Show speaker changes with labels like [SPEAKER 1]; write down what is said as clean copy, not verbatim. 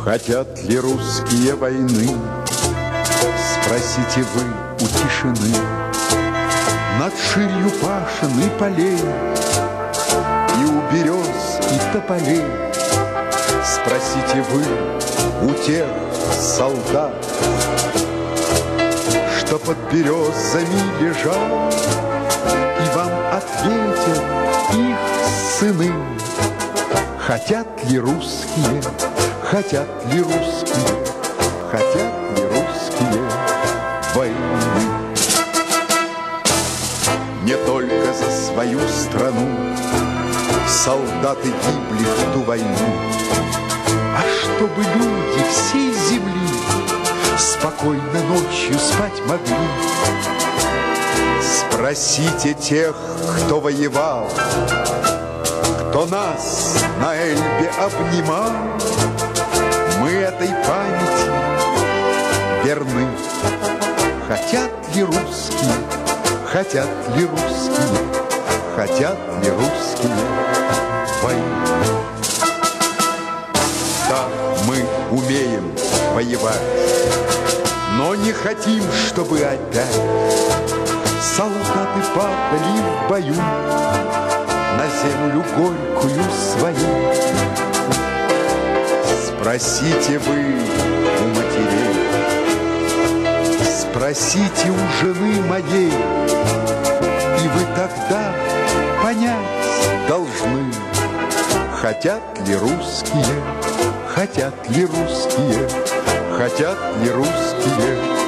[SPEAKER 1] Хотят ли русские войны? Спросите вы у тишины. Над ширью пашин и полей, и у берез, и тополей. Спросите вы у тех солдат, что под березами лежат, и вам ответят их сыны. Хотят ли русские, хотят ли русские, хотят ли русские войны? Не только за свою страну солдаты гибли в ту войну, а чтобы люди всей земли спокойно ночью спать могли. Спросите тех, кто воевал, кто нас на Эльбе обнимал. Мы этой памяти верны. Хотят ли русские, хотят ли русские, хотят ли русские войны? Да, мы умеем воевать, но не хотим, чтобы опять солдаты падали в бою на землю горькую свою. Спросите вы у матерей, спросите у жены моей, и вы тогда понять должны, хотят ли русские, хотят ли русские, хотят ли русские